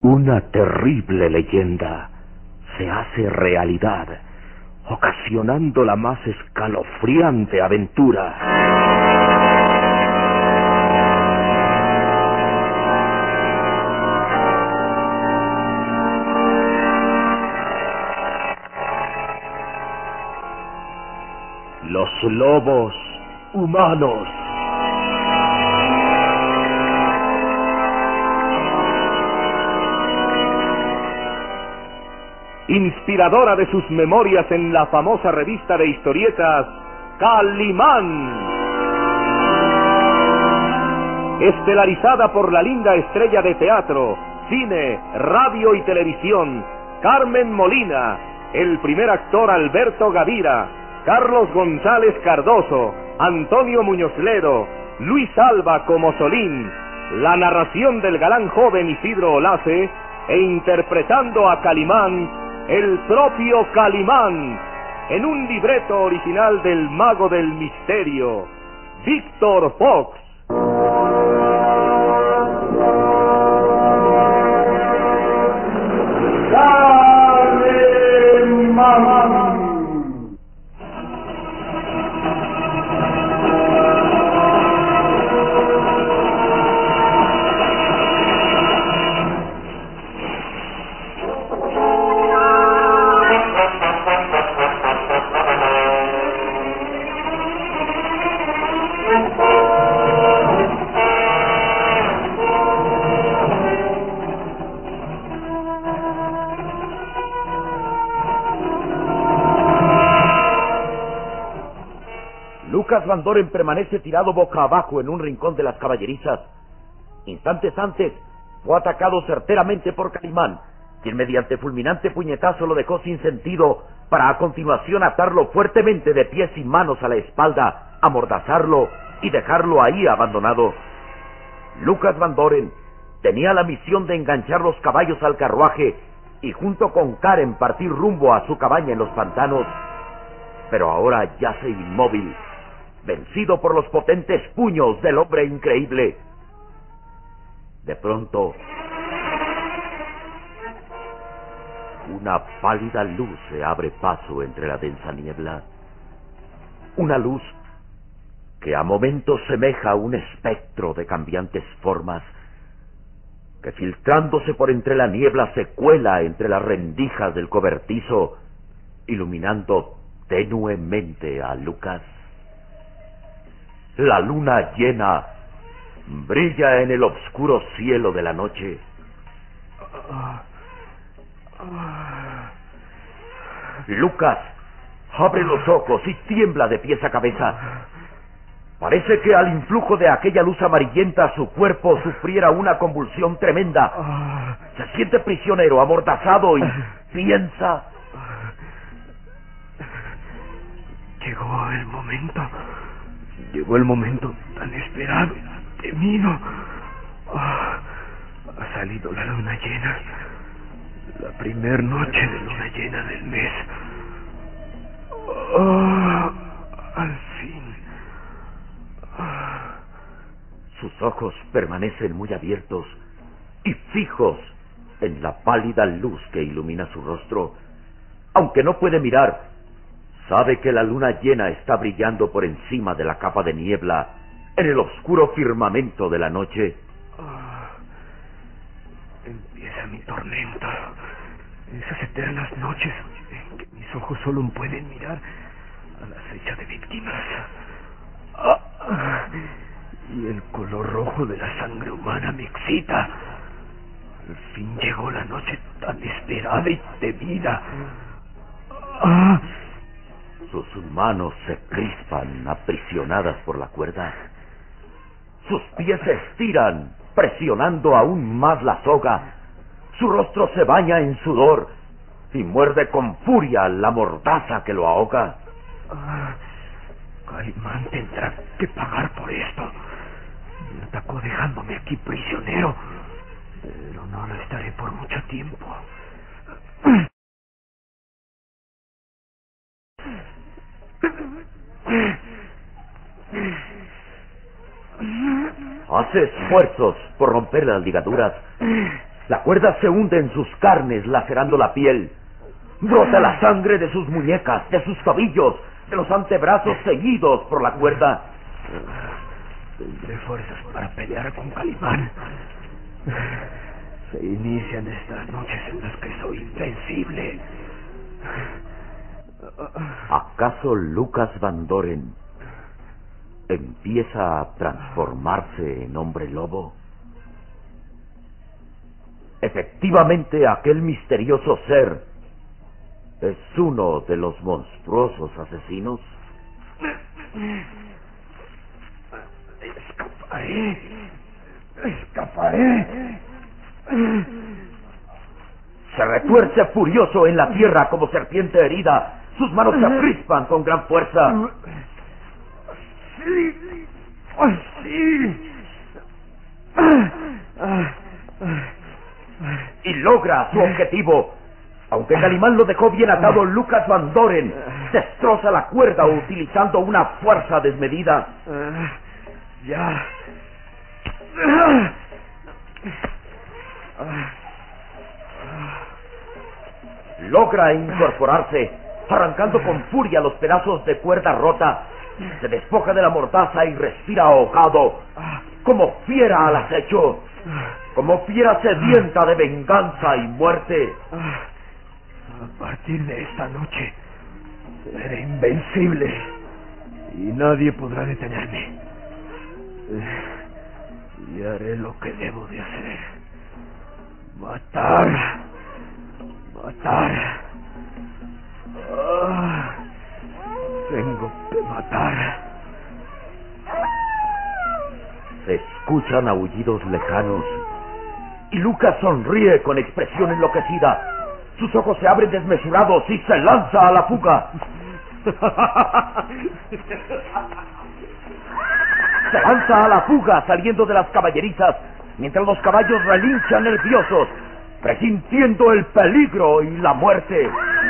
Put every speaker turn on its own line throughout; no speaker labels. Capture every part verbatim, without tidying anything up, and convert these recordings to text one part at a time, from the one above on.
Una terrible leyenda se hace realidad, ocasionando la más escalofriante aventura. Los lobos humanos. Inspiradora de sus memorias en la famosa revista de historietas Calimán, estelarizada por la linda estrella de teatro, cine, radio y televisión Carmen Molina, el primer actor Alberto Gavira, Carlos González Cardoso, Antonio Muñoz Ledo, Luis Alba como Solín, la narración del galán joven Isidro Olace, e interpretando a Calimán, el propio Calimán, en un libreto original del mago del misterio, Víctor Fox. Calimán.
Lucas Van Doren permanece tirado boca abajo en un rincón de las caballerizas. Instantes antes fue atacado certeramente por Calimán, quien mediante fulminante puñetazo lo dejó sin sentido, para a continuación atarlo fuertemente de pies y manos a la espalda, amordazarlo y dejarlo ahí abandonado. Lucas Van Doren tenía la misión de enganchar los caballos al carruaje y junto con Karen partir rumbo a su cabaña en los pantanos, pero ahora yace inmóvil, vencido por los potentes puños del hombre increíble. De pronto, una pálida luz se abre paso entre la densa niebla. Una luz que a momentos semeja a un espectro de cambiantes formas, que filtrándose por entre la niebla se cuela entre las rendijas del cobertizo, iluminando tenuemente a Lucas. La luna llena brilla en el oscuro cielo de la noche. Lucas abre los ojos y tiembla de pies a cabeza. Parece que al influjo de aquella luz amarillenta su cuerpo sufriera una convulsión tremenda. Se siente prisionero, amordazado, y piensa:
llegó el momento. Llegó el momento tan esperado, temido. Oh, ha salido la luna llena. La primer noche de luna llena del mes. Oh, al fin.
Oh. Sus ojos permanecen muy abiertos y fijos en la pálida luz que ilumina su rostro. Aunque no puede mirar, sabe que la luna llena está brillando por encima de la capa de niebla en el oscuro firmamento de la noche.
Oh, empieza mi tormento. Esas eternas noches en que mis ojos solo pueden mirar a la acecha de víctimas. Oh, y el color rojo de la sangre humana me excita. Al fin llegó la noche tan esperada y temida. Oh,
sus manos se crispan, aprisionadas por la cuerda. Sus pies se estiran, presionando aún más la soga. Su rostro se baña en sudor y muerde con furia la mordaza que lo ahoga.
Ah, Calimán tendrá que pagar por esto. Me atacó dejándome aquí prisionero, pero no lo estaré por mucho tiempo.
Hace esfuerzos por romper las ligaduras, La cuerda se hunde en sus carnes, lacerando la piel. Brota la sangre de sus muñecas, de sus tobillos, de los antebrazos seguidos por la cuerda.
Tendré fuerzas para pelear con Calimán. Se inician estas noches en las que soy invencible.
¿Acaso Lucas Van Doren empieza a transformarse en hombre lobo? Efectivamente, aquel misterioso ser es uno de los monstruosos asesinos.
Escaparé. Escaparé.
Se retuerce furioso en la tierra como serpiente herida. Sus manos se crispan con gran fuerza.
¡Sí! ¡Ay, sí!
Y logra su objetivo. Aunque Calimán lo dejó bien atado, Lucas Van Doren destroza la cuerda utilizando una fuerza desmedida.
Ya.
Logra incorporarse, arrancando con furia los pedazos de cuerda rota. Se despoja de la mordaza y respira ahogado, como fiera al acecho, como fiera sedienta de venganza y muerte.
A partir de esta noche seré invencible y nadie podrá detenerme. Y haré lo que debo de hacer. Matar. Matar. Ah, tengo que matar.
Se escuchan aullidos lejanos y Lucas sonríe con expresión enloquecida. Sus ojos se abren desmesurados y se lanza a la fuga. Se lanza a la fuga saliendo de las caballerizas, mientras los caballos relinchan nerviosos, presintiendo el peligro y la muerte.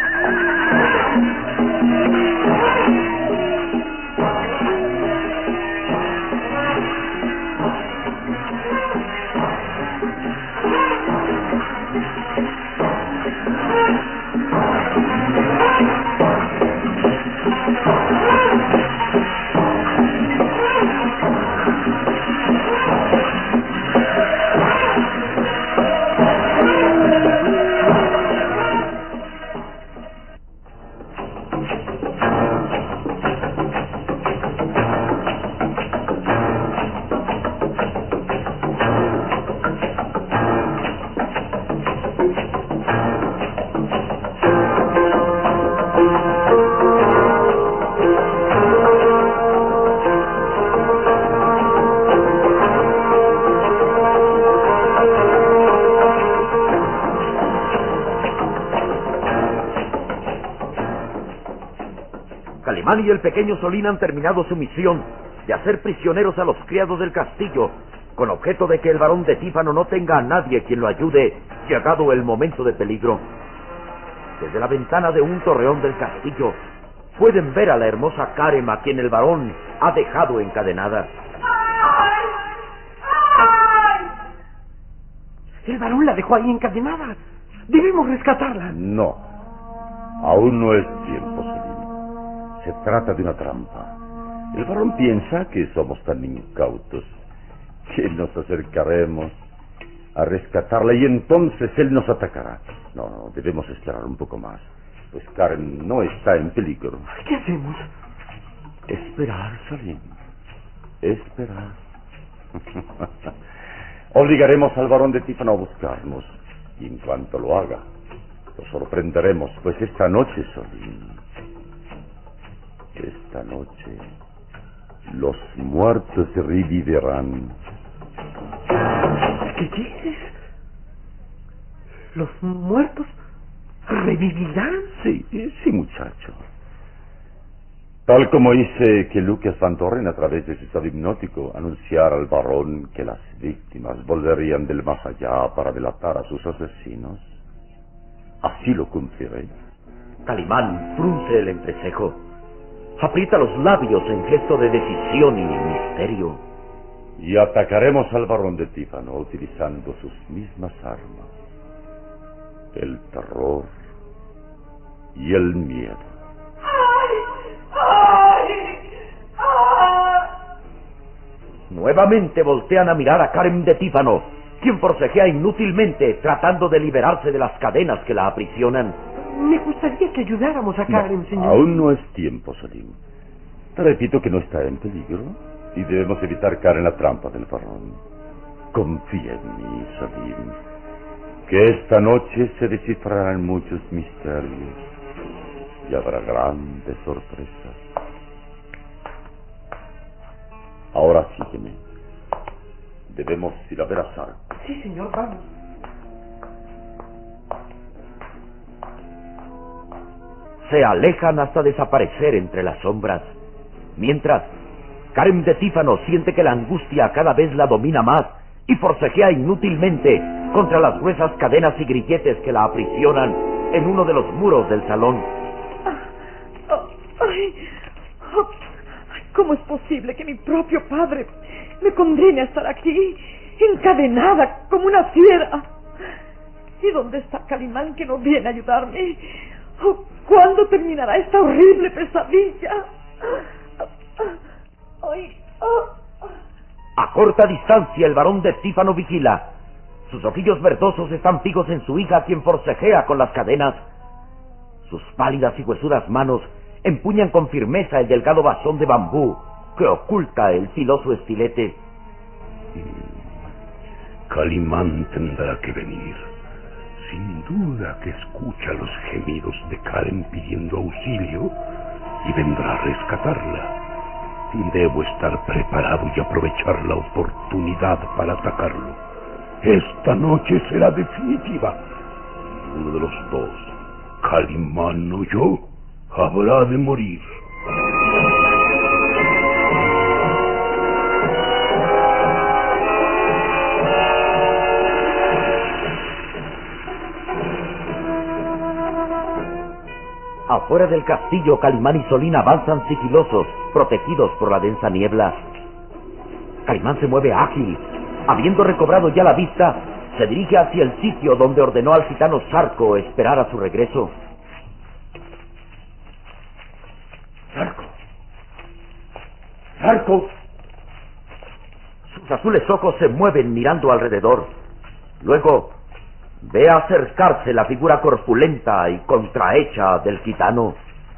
Calimán y el pequeño Solín han terminado su misión de hacer prisioneros a los criados del castillo, con objeto de que el varón de Tífano no tenga a nadie quien lo ayude, llegado el momento de peligro. Desde la ventana de un torreón del castillo pueden ver a la hermosa Kárem, a quien el varón ha dejado encadenada.
¡Ay! ¡Ay!
El varón la dejó ahí encadenada. Debemos rescatarla.
No, aún no es tiempo, Solín. Se trata de una trampa. El varón piensa que somos tan incautos que nos acercaremos a rescatarla y entonces él nos atacará. No, no, debemos esperar un poco más, pues Kárem no está en peligro.
¿Qué hacemos?
Esperar, Solín. Esperar. Obligaremos al varón de Tífano a buscarnos y en cuanto lo haga, lo sorprenderemos, pues esta noche, Solín, esta noche los muertos revivirán.
¿Qué dices? ¿Los muertos revivirán?
Sí, sí, muchacho. Tal como hice que Lucas Van Doren, a través de su estado hipnótico, anunciara al varón que las víctimas volverían del más allá para delatar a sus asesinos, así lo cumpliré.
Calimán frunce el entrecejo, aprieta los labios en gesto de decisión y misterio.
Y atacaremos al barón de Tífano utilizando sus mismas armas. El terror y el miedo.
¡Ay! ¡Ay! ¡Ay!
Nuevamente voltean a mirar a Karen de Tífano, quien forcejea inútilmente tratando de liberarse de las cadenas que la aprisionan.
Me gustaría que ayudáramos a Karen,
No,
señor.
aún no es tiempo, Salim. Te repito que no está en peligro y debemos evitar caer en la trampa del barón. Confía en mí, Salim, que esta noche se descifrarán muchos misterios y habrá grandes sorpresas. Ahora sígueme. Debemos ir a ver a Zarco.
Sí, señor, vamos.
Se alejan hasta desaparecer entre las sombras. Mientras, Karen de Tífano siente que la angustia cada vez la domina más y forcejea inútilmente contra las gruesas cadenas y grilletes que la aprisionan en uno de los muros del salón.
Ay, oh, ay, ¿cómo es posible que mi propio padre me condene a estar aquí, encadenada como una fiera? ¿Y dónde está Calimán que no viene a ayudarme? Oh, ¿cuándo terminará esta horrible pesadilla? Ay, oh.
A corta distancia el barón de Tífano vigila. Sus ojillos verdosos están fijos en su hija, quien forcejea con las cadenas. Sus pálidas y huesudas manos empuñan con firmeza el delgado bastón de bambú que oculta el filoso estilete.
Calimán tendrá que venir. Sin duda que escucha los gemidos de Karen pidiendo auxilio y vendrá a rescatarla. Debo estar preparado y aprovechar la oportunidad para atacarlo. Esta noche será definitiva. Uno de los dos, Calimán o yo, habrá de morir.
Afuera del castillo, Calimán y Solín avanzan sigilosos, protegidos por la densa niebla. Calimán se mueve ágil. Habiendo recobrado ya la vista, se dirige hacia el sitio donde ordenó al gitano Zarco esperar a su regreso.
¡Zarco! ¡Zarco!
Sus azules ojos se mueven mirando alrededor. Luego ve acercarse la figura corpulenta y contrahecha del gitano.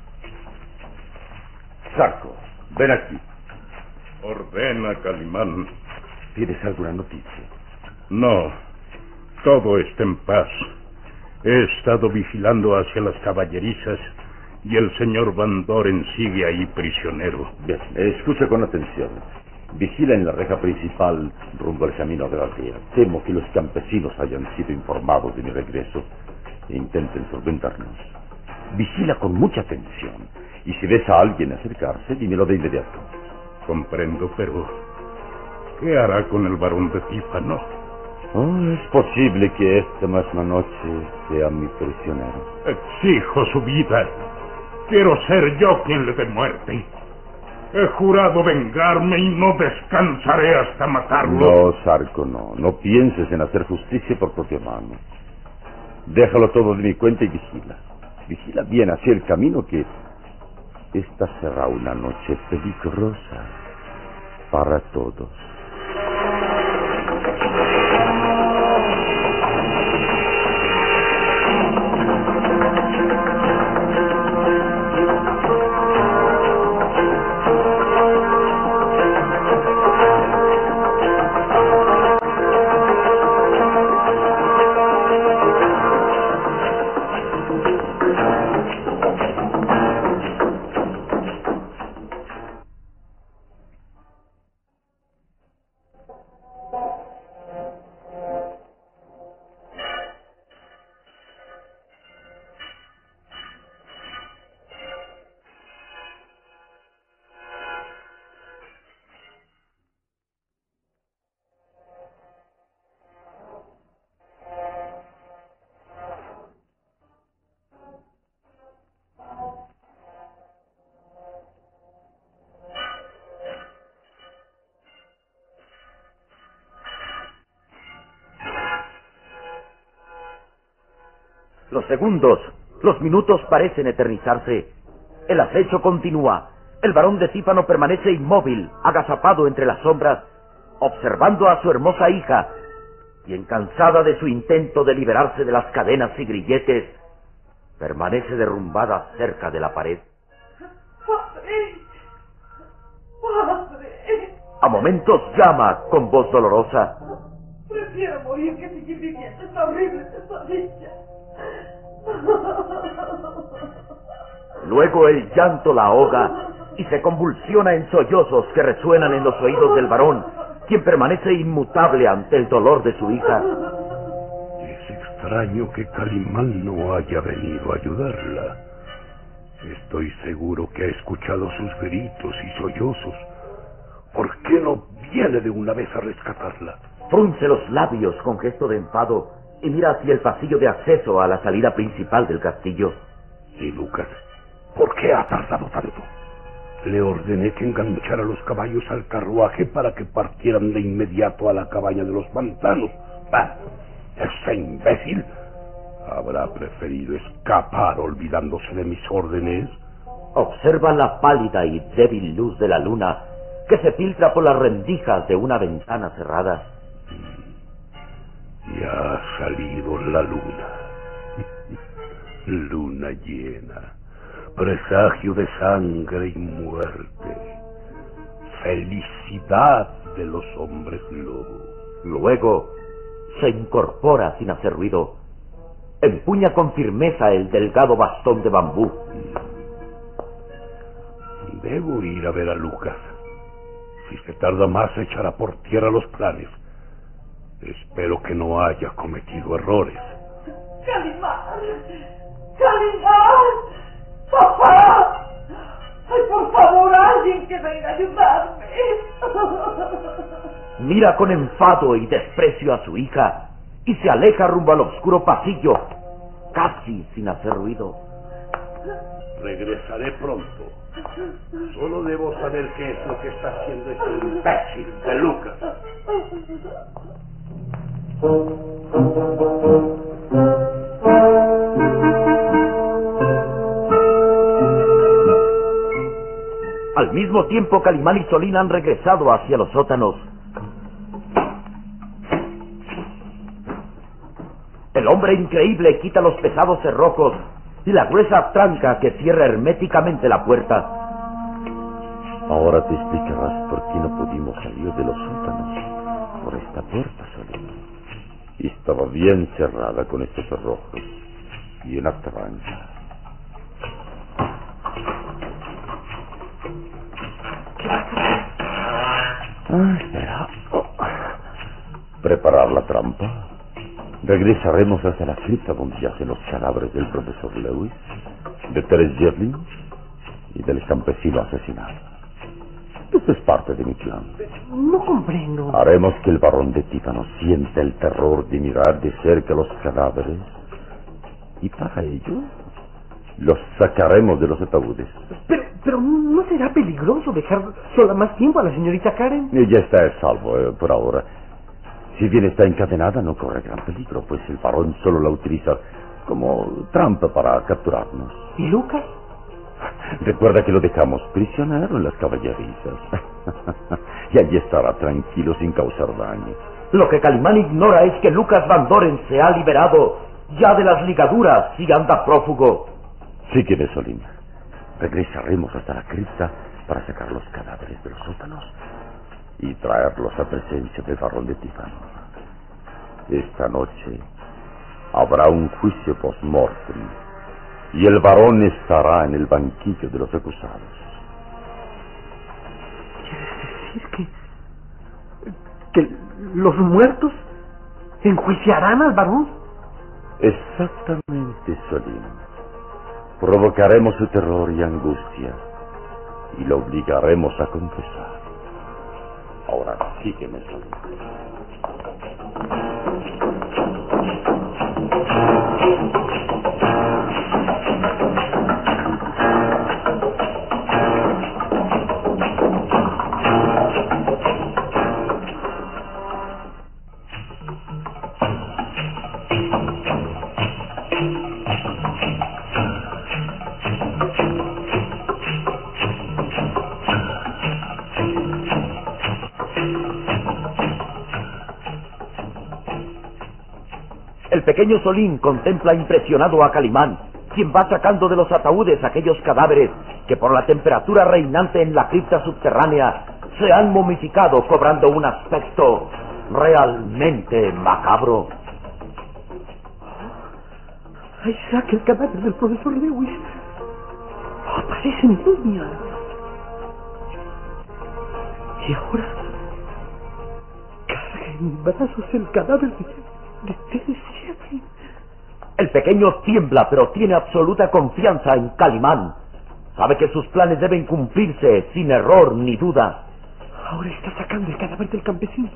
Zarco, ven aquí.
Ordena, Calimán.
¿Tienes alguna noticia?
No, todo está en paz. He estado vigilando hacia las caballerizas y el señor Van Doren sigue ahí prisionero.
Bien, escucha con atención. Vigila en la reja principal rumbo al camino de la aldea. Temo que los campesinos hayan sido informados de mi regreso e intenten solventarnos. Vigila con mucha atención y si ves a alguien acercarse, dímelo de inmediato.
Comprendo, pero ¿qué hará con el barón de Tífano?
Oh, es posible que esta misma noche sea mi prisionero.
Exijo su vida. Quiero ser yo quien le dé muerte. He jurado vengarme y no descansaré hasta matarlo.
No, Zarco, no. No pienses en hacer justicia por propia mano. Déjalo todo de mi cuenta y vigila. Vigila bien hacia el camino, que esta será una noche peligrosa para todos.
Los segundos, los minutos parecen eternizarse. El acecho continúa. El varón de Tífano permanece inmóvil, agazapado entre las sombras, observando a su hermosa hija, quien, cansada de su intento de liberarse de las cadenas y grilletes, permanece derrumbada cerca de la pared.
¡Padre! ¡Padre!
A momentos llama con voz dolorosa.
Prefiero morir que seguir viviendo esta horrible pesadilla.
Luego el llanto la ahoga y se convulsiona en sollozos que resuenan en los oídos del varón, quien permanece inmutable ante el dolor de su hija.
Es extraño que Calimán no haya venido a ayudarla. Estoy seguro que ha escuchado sus gritos y sollozos. ¿Por qué no viene de una vez a rescatarla?
Frunce los labios con gesto de enfado y mira hacia el pasillo de acceso a la salida principal del castillo.
¿Y Lucas? ¿Por qué ha tardado tanto? Le ordené que enganchara los caballos al carruaje para que partieran de inmediato a la cabaña de los pantanos. Bah, ese imbécil habrá preferido escapar olvidándose de mis órdenes.
Observa la pálida y débil luz de la luna que se filtra por las rendijas de una ventana cerrada.
Ya ha salido la luna. Luna llena, presagio de sangre y muerte, felicidad de los hombres lobos.
Luego se incorpora sin hacer ruido, empuña con firmeza el delgado bastón de bambú.
Debo ir a ver a Lucas. Si se tarda más, echará por tierra los planes. Espero que no haya cometido errores.
¡Calimán! ¡Calimán! ¡Papá! ¡Ay, por favor, alguien que venga a ayudarme!
Mira con enfado y desprecio a su hija y se aleja rumbo al oscuro pasillo, casi sin hacer ruido.
Regresaré pronto. Solo debo saber qué es lo que está haciendo este imbécil de Lucas.
Al mismo tiempo, Calimán y Solín han regresado hacia los sótanos. El hombre increíble quita los pesados cerrojos y la gruesa tranca que cierra herméticamente la puerta.
Ahora te explicarás por qué no pudimos salir de los sótanos por esta puerta, Solín. Estaba bien cerrada con estos cerrojos y una tranca. Ah, espera. Oh. Preparar la trampa. Regresaremos hasta la cripta donde yacen los cadáveres del profesor Lewis, de Teres Jerling y del campesino asesinado. Esto es parte de mi plan.
No comprendo.
Haremos que el barón de Tífano sienta el terror de mirar de cerca los cadáveres y para ello los sacaremos de los ataúdes.
Pero, pero ¿no será peligroso dejar sola más tiempo a la señorita Karen?
Ella está a salvo eh, por ahora. Si bien está encadenada, no corre gran peligro, pues el varón solo la utiliza como trampa para capturarnos.
¿Y Lucas?
Recuerda que lo dejamos prisionero en las caballerizas. Y allí estará tranquilo sin causar daño.
Lo que Calimán ignora es que Lucas Van Doren se ha liberado ya de las ligaduras y anda prófugo.
Sí, que es, Solín. Regresaremos hasta la cripta para sacar los cadáveres de los sótanos y traerlos a presencia del barón de Tífano. Esta noche habrá un juicio post-mortem y el varón estará en el banquillo de los acusados.
¿Quieres decir que... que los muertos enjuiciarán al varón?
Exactamente, Solín. Provocaremos su terror y angustia y lo obligaremos a confesar. Ahora sígueme, Solín.
pequeño Solín contempla impresionado a Calimán, quien va sacando de los ataúdes aquellos cadáveres que por la temperatura reinante en la cripta subterránea se han momificado, cobrando un aspecto realmente macabro.
Ahí saca el cadáver del profesor Lewis. Aparece en línea. Y ahora carga en brazos el cadáver de, de Dennis Shefflin.
El pequeño tiembla, pero tiene absoluta confianza en Calimán. Sabe que sus planes deben cumplirse sin error ni duda.
Ahora está sacando el cadáver del campesino.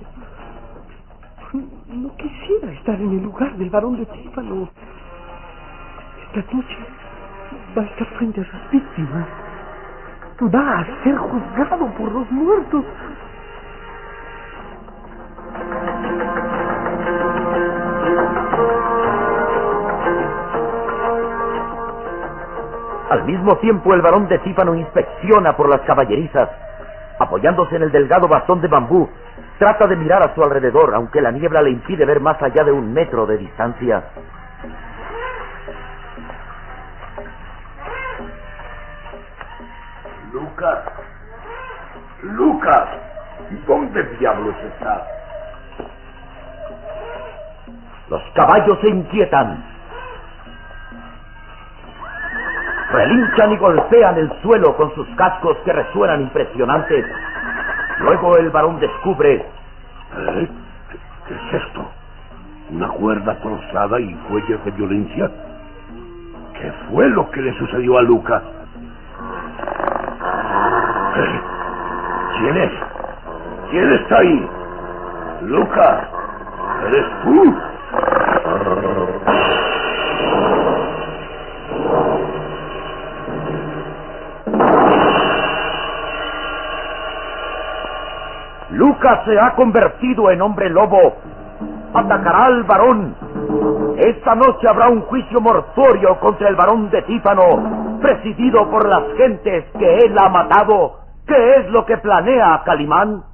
No quisiera estar en el lugar del barón de Tífano. Esta noche va a estar frente a sus víctimas. Va a ser juzgado por los muertos.
Al mismo tiempo, el barón de Tífano inspecciona por las caballerizas. Apoyándose en el delgado bastón de bambú, trata de mirar a su alrededor, aunque la niebla le impide ver más allá de un metro de distancia.
Lucas, Lucas, ¿dónde diablos estás?
Los caballos se inquietan. Relinchan y golpean el suelo con sus cascos que resuenan impresionantes. Luego el varón descubre...
¿Eh? ¿Qué, ¿Qué es esto? ¿Una cuerda trozada y huellas de violencia? ¿Qué fue lo que le sucedió a Lucas? ¿Eh? ¿Quién es? ¿Quién está ahí? Lucas, ¿eres tú?
Lucas se ha convertido en hombre lobo. Atacará al varón. Esta noche habrá un juicio mortuorio contra el varón de Tífano, presidido por las gentes que él ha matado. ¿Qué es lo que planea Calimán?